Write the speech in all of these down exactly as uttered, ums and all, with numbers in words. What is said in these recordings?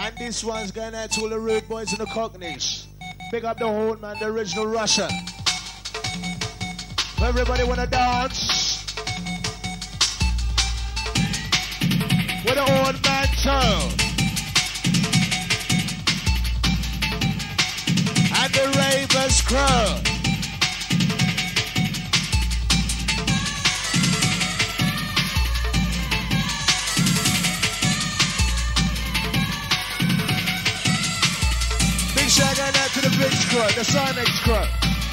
And this one's going out to all the rude boys and the cockneys. Big up the whole man, the original Russia. Everybody wanna dance? With the old man too. And the Ravens crew. Shout out to the British crew, the Simex crew.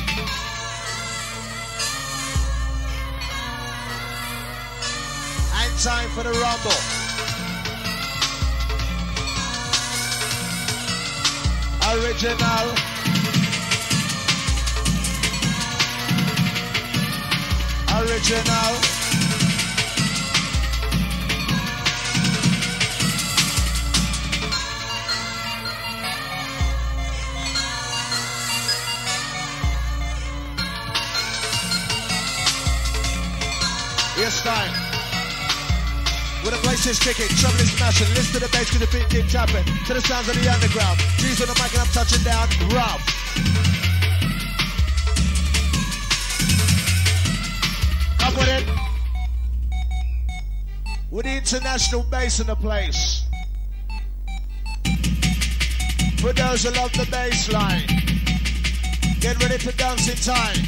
And time for the rumble. Original. Original. Yes, time. When the place is kicking, trouble is smashing. Listen to the bass, cause the beat keep tapping. To the sounds of the underground. G's on the mic and I'm touching down. Rough. Up with it. With the international bass in the place. For those who love the bass line, get ready for dancing time.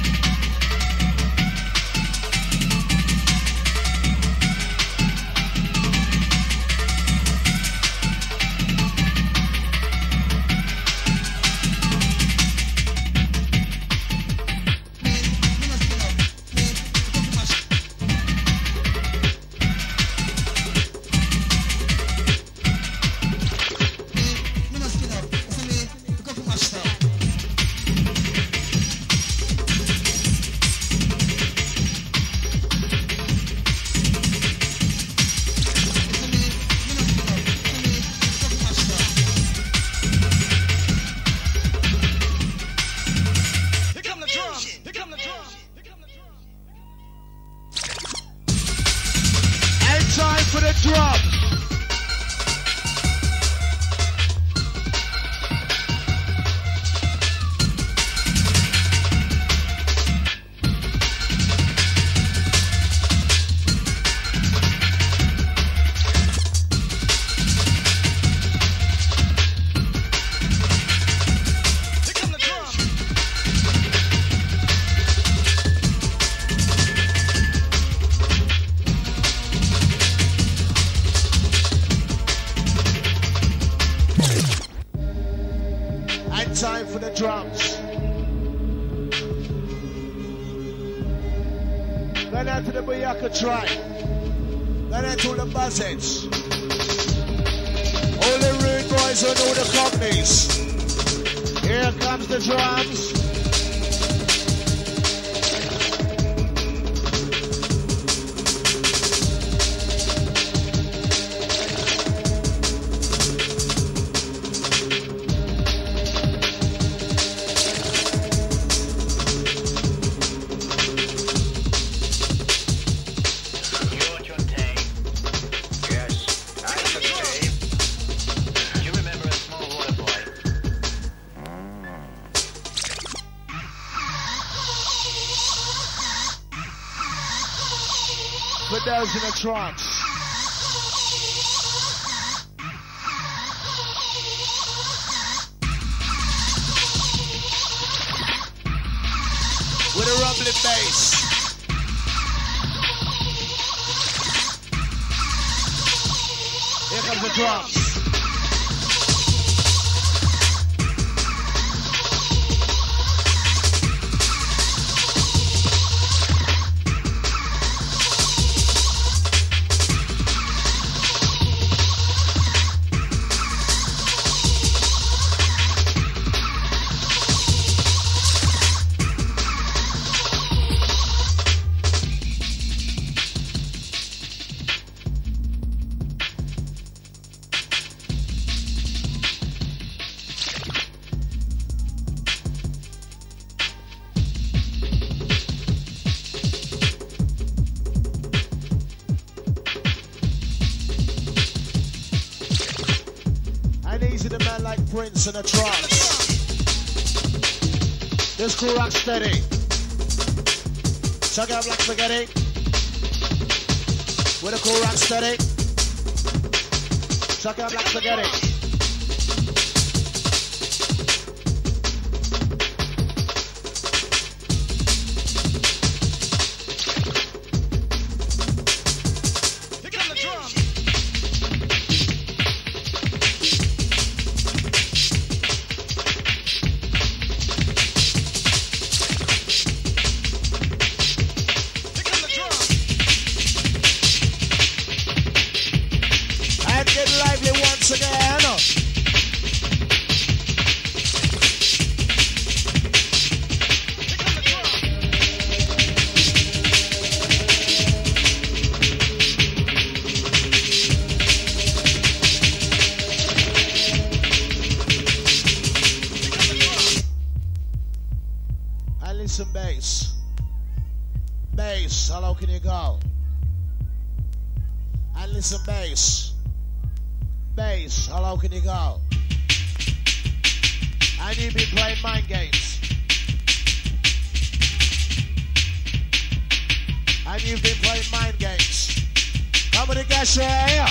Try. Then I told the buzzards. All the rude boys and all the cockneys. Here comes the drums. In a trance. With a rumbling bass. Here comes the drums. Easy the man like Prince in a trance. This crew rock steady. Check out Black Spaghetti. With a crew rock steady. Check out Black Spaghetti. Some bass. Bass, how low can you go? And you've been playing mind games. And you've been playing mind games. Come on, guys, here.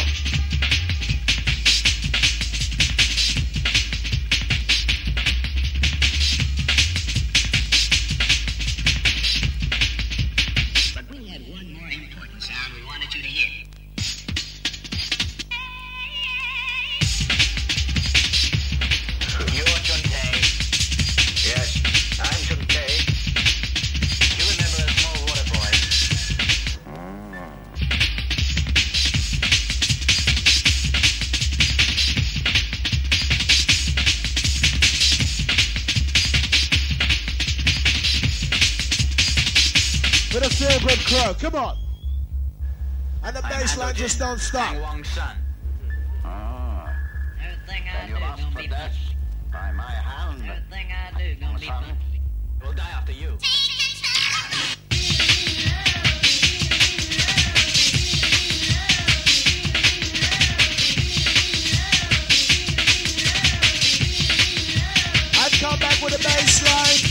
But we had one more important sound we wanted you to hear. Good crow, come on. And the bass line just don't stop. Hang Son. Oh. Everything I do gonna be fun. By my hand. Everything I do gonna be fun. We'll die after you. I'd come back with a bass line.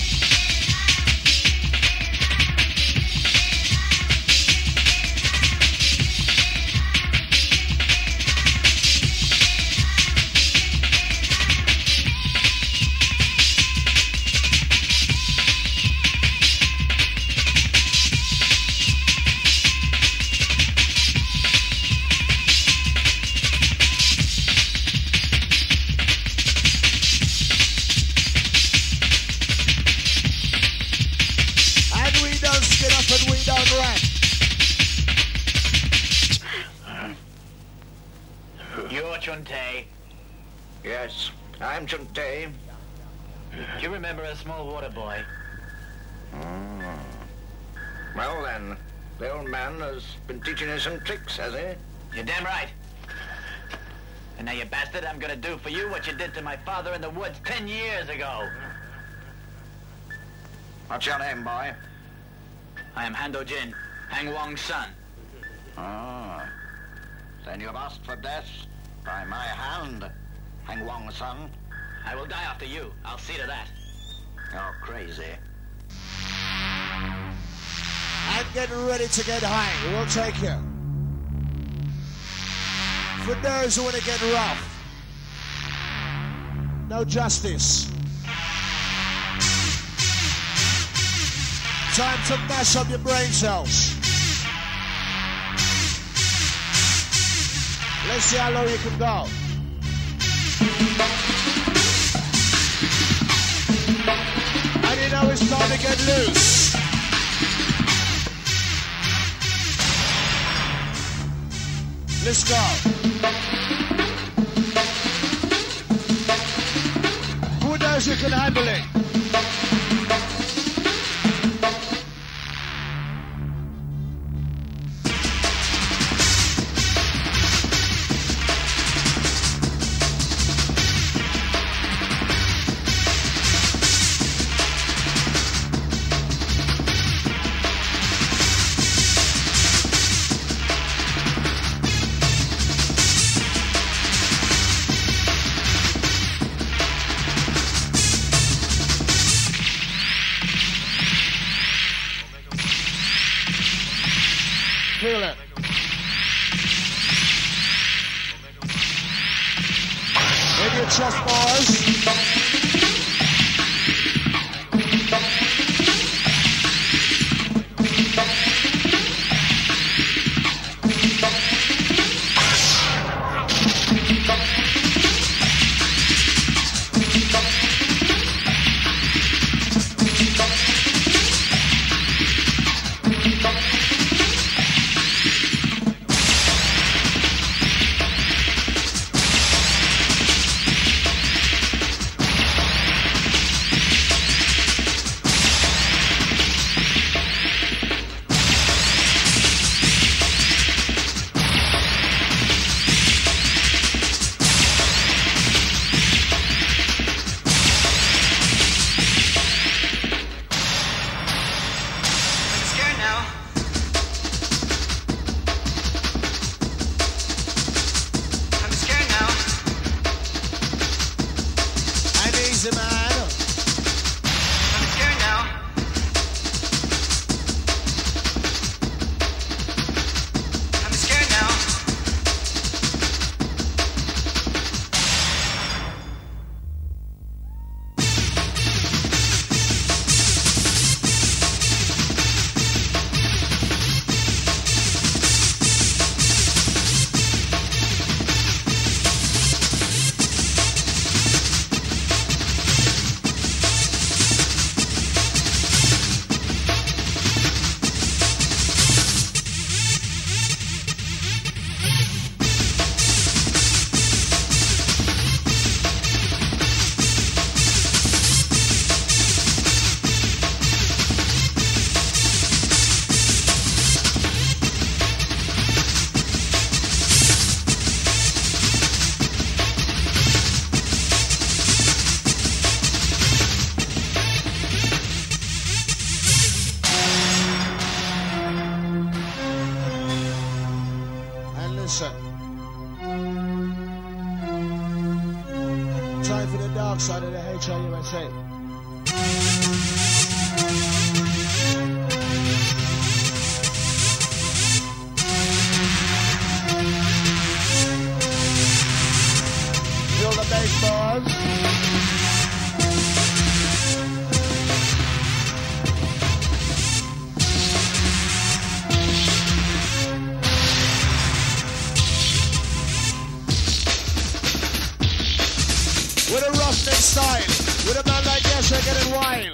Yes, I'm Chunte. Do you remember a small water boy? Mm. Well then, the old man has been teaching you some tricks, has he? You're damn right. And now, you bastard, I'm gonna do for you what you did to my father in the woods ten years ago. What's your name, boy? I am Hando Jin, Hang Wong's son. Oh. Then you've asked for death by my hand, Hang Wong's son. I will die after you. I'll see to that. You're crazy. I'm getting ready to get high. We'll take you. For those who want to get rough. No justice. Time to mash up your brain cells. Let's see how low you can go. And you know it's time to get loose. Let's go. Who knows you can handle it? your chest, boys. Side of the H I U S A. Feel the bass, boys. With a roughneck style, with a man like this, you're getting wild.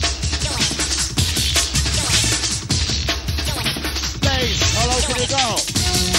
Bass, how low can you go?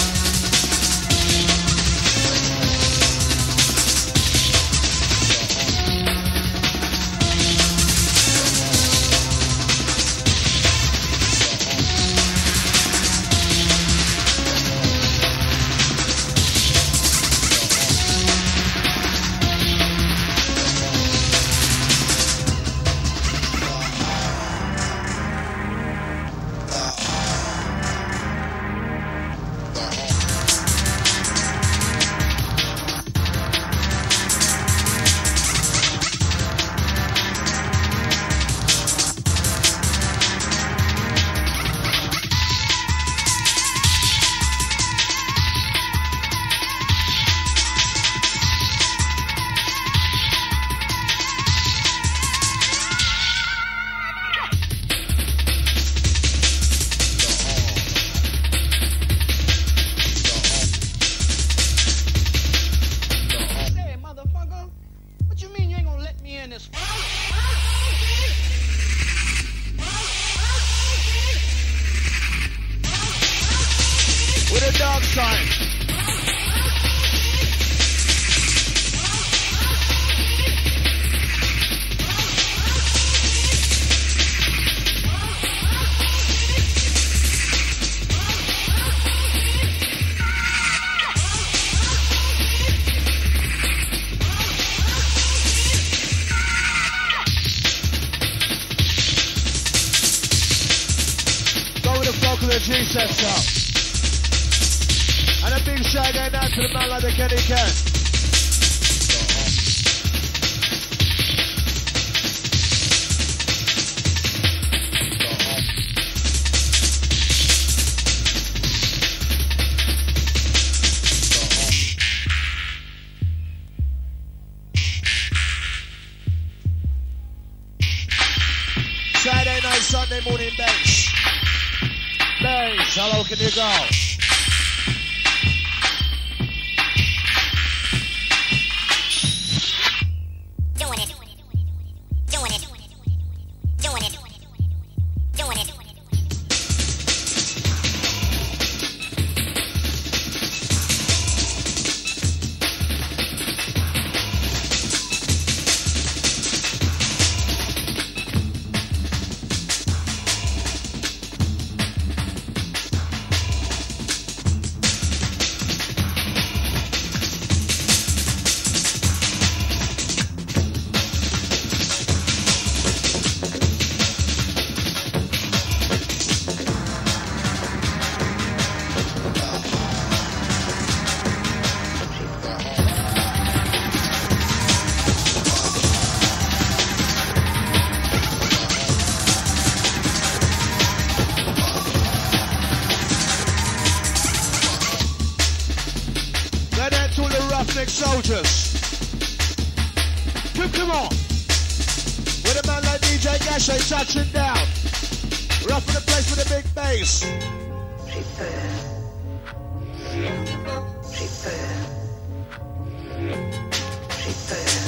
G-Sets up. And a big shout going out to the man like the Kenny Ken. Sunday morning bass. Bass, how low can you go? Doing it. Doing it. Doing it. Doing it. Soldiers, come, come on. With a man like D J Gashay touching down, roughing the place with a big bass. Prepare. Prepare. Prepare.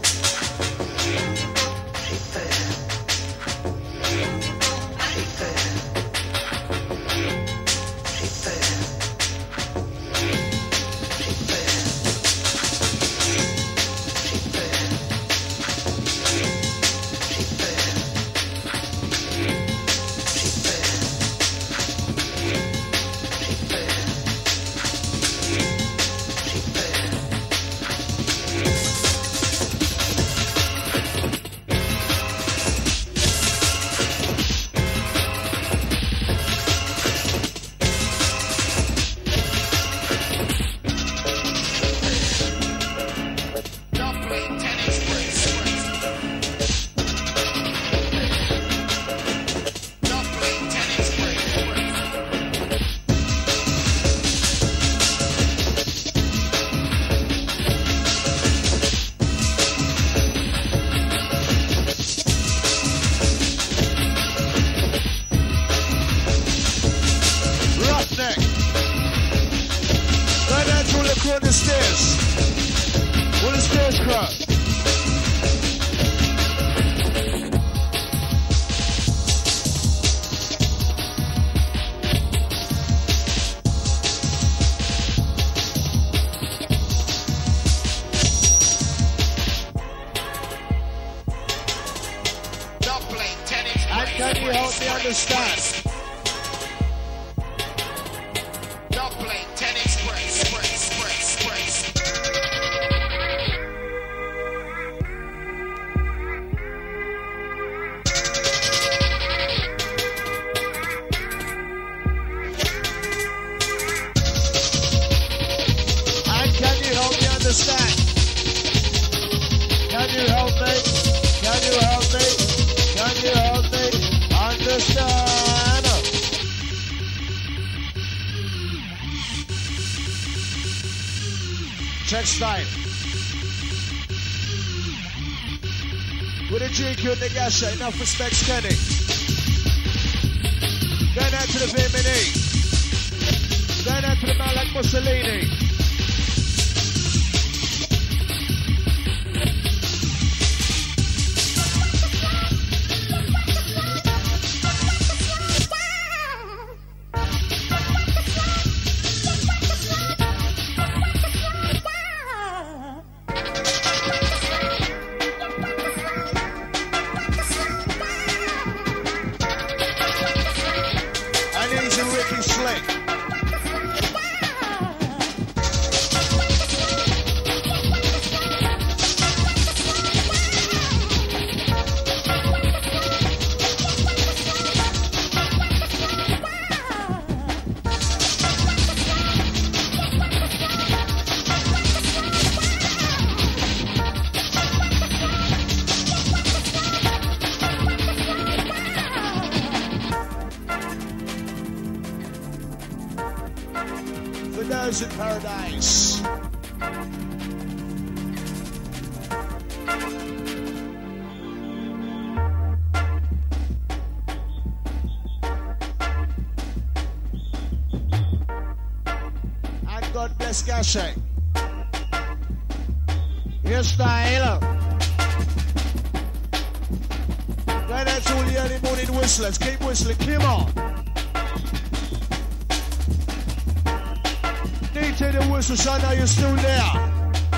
Enough respects Kenny. Going out to the Vimini. Going out to the man like Mussolini. In paradise. God bless Gashay. Your style. Right, that's all the early morning whistlers. Keep whistling, come on. D J the whistle, so I know you're still there.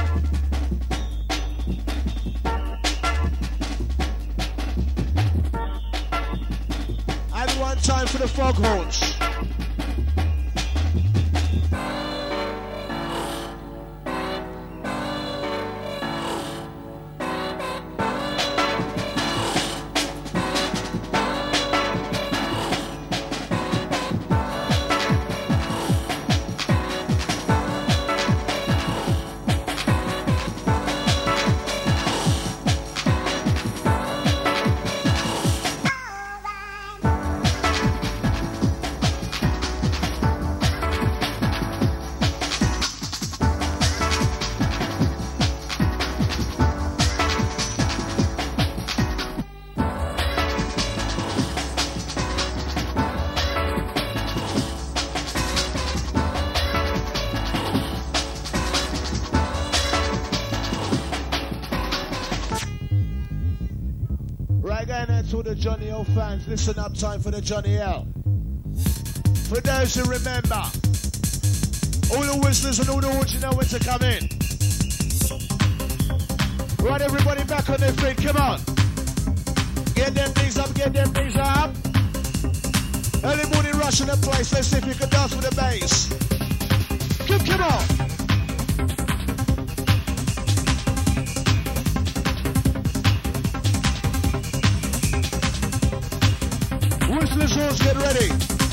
And one time for the foghorns. To the Johnny L fans, listen up, time for the Johnny L. For those who remember, all the whistlers and all the horns, you know when to come in. Right, everybody back on their feet, come on. Get them knees up, get them knees up. Early morning rush in the place, let's see if you can dance with the bass. Come, come on. Whistlers, horns, get ready.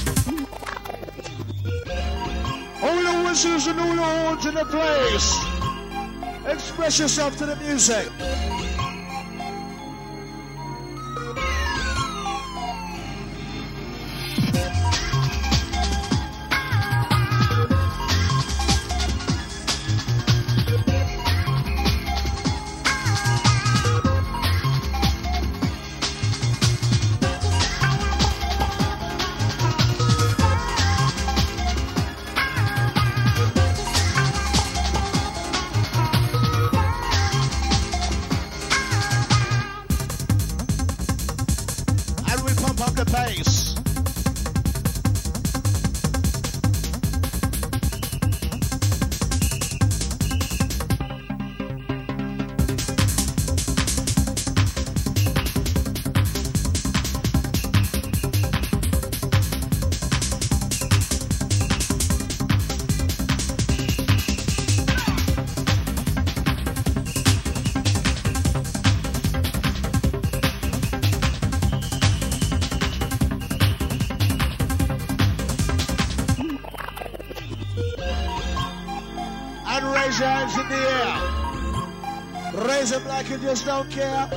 All the whistles and all the horns in the place. Express yourself to the music. Raise your hands in the air. Raise them like you just don't care.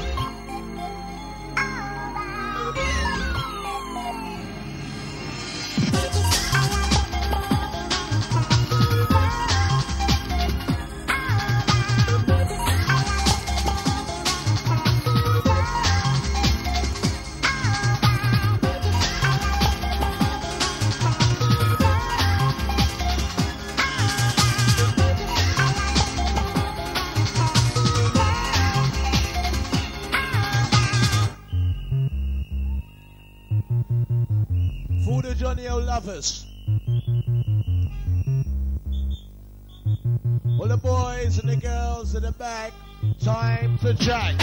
Lovers. All the boys and the girls in the back, time to jack.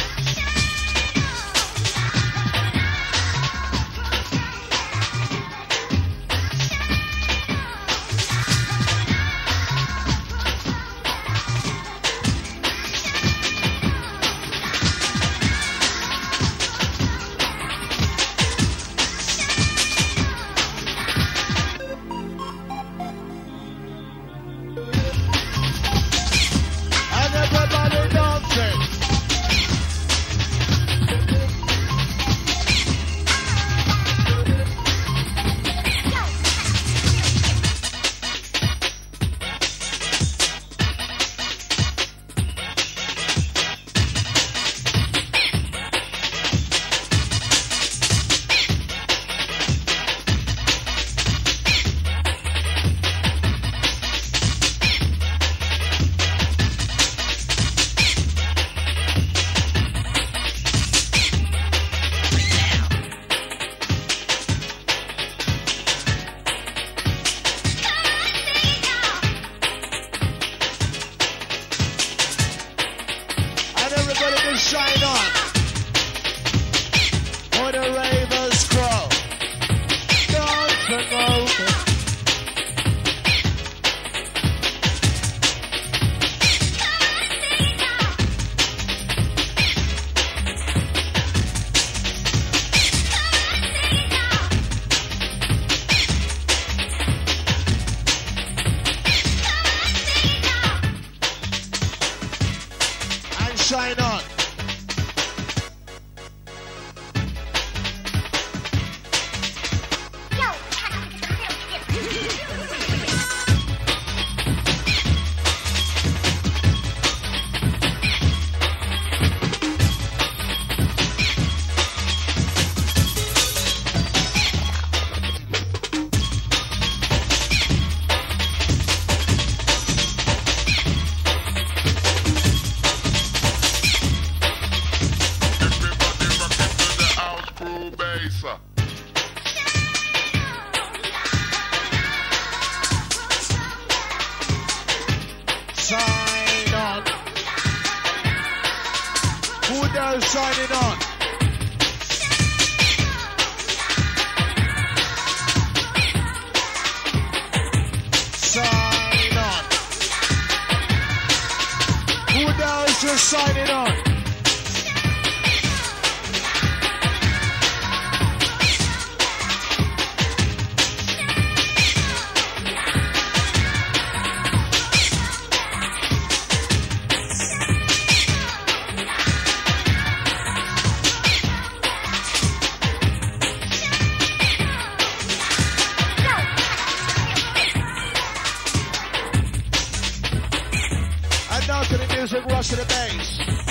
shine on. Sign on. Who does signing on? Sign on. Who does just signing on? Now to the music, rush to the bass.